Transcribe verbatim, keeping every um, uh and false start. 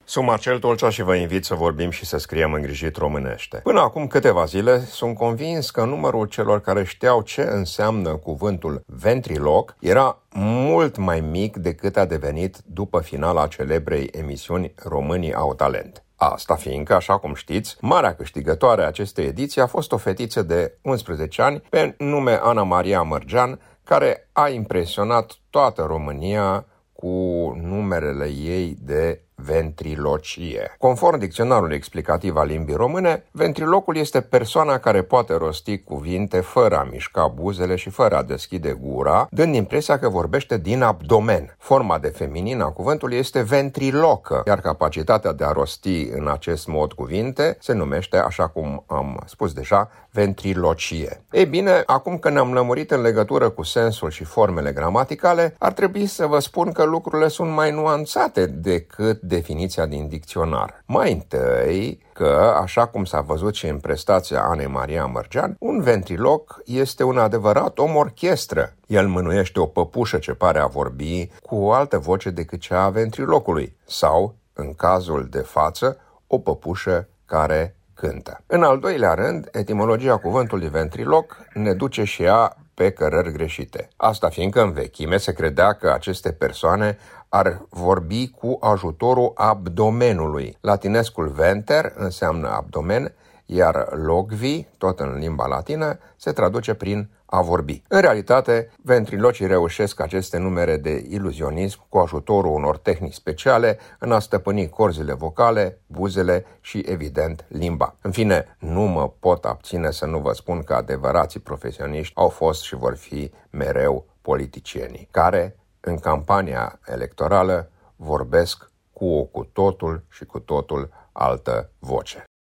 Sunt Marcel Tolcea și vă invit să vorbim și să scriem îngrijit românește. Până acum câteva zile sunt convins că numărul celor care știau ce înseamnă cuvântul ventriloc era mult mai mic decât a devenit după finala celebrei emisiuni Românii au talent. Asta fiindcă, așa cum știți, marea câștigătoare a acestei ediții a fost o fetiță de unsprezece ani pe nume Ana Maria Mărgean, care a impresionat toată România cu numerele ei de ventrilocie. Conform dicționarului explicativ al limbii române, ventrilocul este persoana care poate rosti cuvinte fără a mișca buzele și fără a deschide gura, dând impresia că vorbește din abdomen. Forma de feminin a cuvântului este ventrilocă, iar capacitatea de a rosti în acest mod cuvinte se numește, așa cum am spus deja, ventrilocie. Ei bine, acum că ne-am lămurit în legătură cu sensul și formele gramaticale, ar trebui să vă spun că lucrurile sunt mai nuanțate decât definiția din dicționar. Mai întâi că, așa cum s-a văzut și în prestația Anei Maria Mărgean, un ventriloc este un adevărat om orchestră. El mânuiește o păpușă ce pare a vorbi cu o altă voce decât cea a ventrilocului sau, în cazul de față, o păpușă care cântă. În al doilea rând, etimologia cuvântului ventriloc ne duce și ea pe cărări greșite. Asta fiindcă în vechime se credea că aceste persoane ar vorbi cu ajutorul abdomenului. Latinescul venter înseamnă abdomen, iar logvi, tot în limba latină, se traduce prin a vorbi. În realitate, ventrilocii reușesc aceste numere de iluzionism cu ajutorul unor tehnici speciale în a stăpâni corzile vocale, buzele și, evident, limba. În fine, nu mă pot abține să nu vă spun că adevărații profesioniști au fost și vor fi mereu politicienii, care, în campania electorală, vorbesc cu o cu totul și cu totul altă voce.